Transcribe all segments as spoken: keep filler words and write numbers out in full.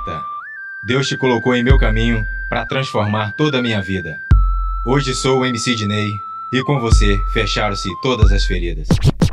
prata. Deus te colocou em meu caminho para transformar toda a minha vida. Hoje sou o M C Diney e com você fecharam-se todas as feridas.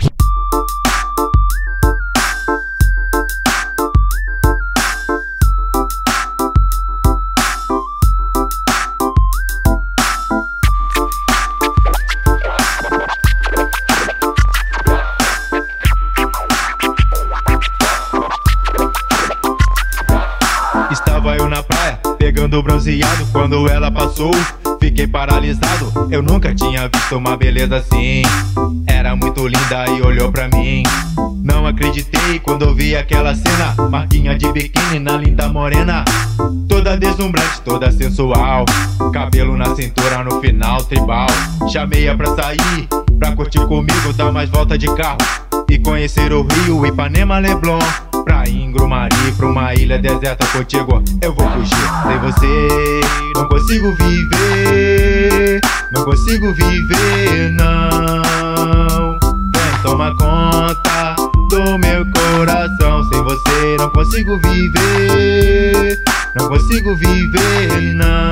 Estava eu na praia, pegando bronzeado, quando ela passou, fiquei paralisado. Eu nunca tinha visto uma beleza assim. Era muito linda e olhou pra mim. Não acreditei quando vi aquela cena. Marquinha de biquíni na linda morena, toda deslumbrante, toda sensual. Cabelo na cintura, no final tribal. Chamei-a pra sair, pra curtir comigo, dar mais volta de carro e conhecer o Rio, Ipanema, Leblon. Pra Grumari, pra uma ilha deserta contigo eu vou fugir. Sem você não consigo viver, não consigo viver, não. Vem, toma conta do meu coração. Sem você não consigo viver, não consigo viver,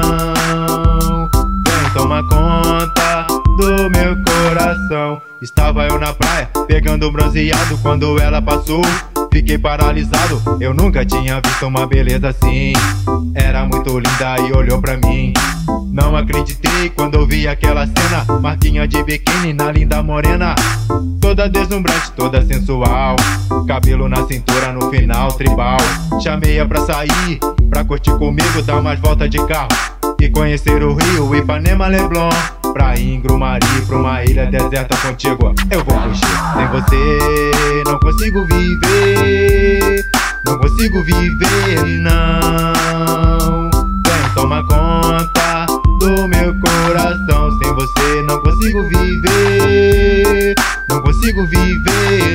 não. Vem, toma conta do meu coração. Estava eu na praia, pegando bronzeado, quando ela passou, fiquei paralisado. Eu nunca tinha visto uma beleza assim. Era muito linda e olhou pra mim. Não acreditei quando vi aquela cena. Marquinha de biquíni na linda morena, toda deslumbrante, toda sensual. Cabelo na cintura, no final tribal. Chamei-a pra sair, pra curtir comigo, dar mais volta de carro e conhecer o Rio, Ipanema, Leblon. Pra Grumari, pra uma ilha deserta contigo eu vou fugir. Sem você não consigo viver, não consigo viver, não. Vem, toma conta do meu coração. Sem você não consigo viver, não consigo viver,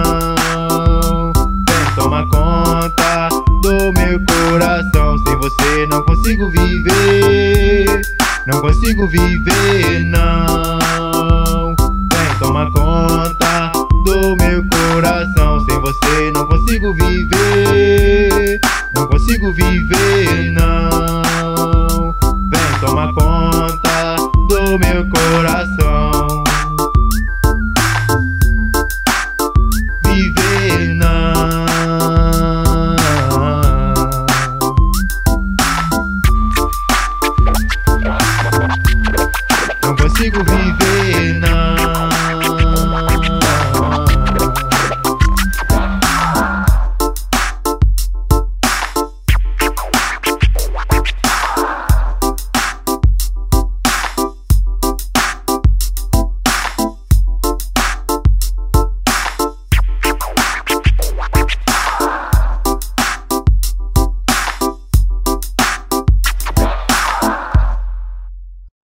não. Vem, toma conta do meu coração. Sem você não consigo viver, não consigo viver, não. Vem, toma conta do meu coração. Sem você não consigo viver, não consigo viver, não. Vem, toma conta do meu coração. Viver, não. Não consigo viver.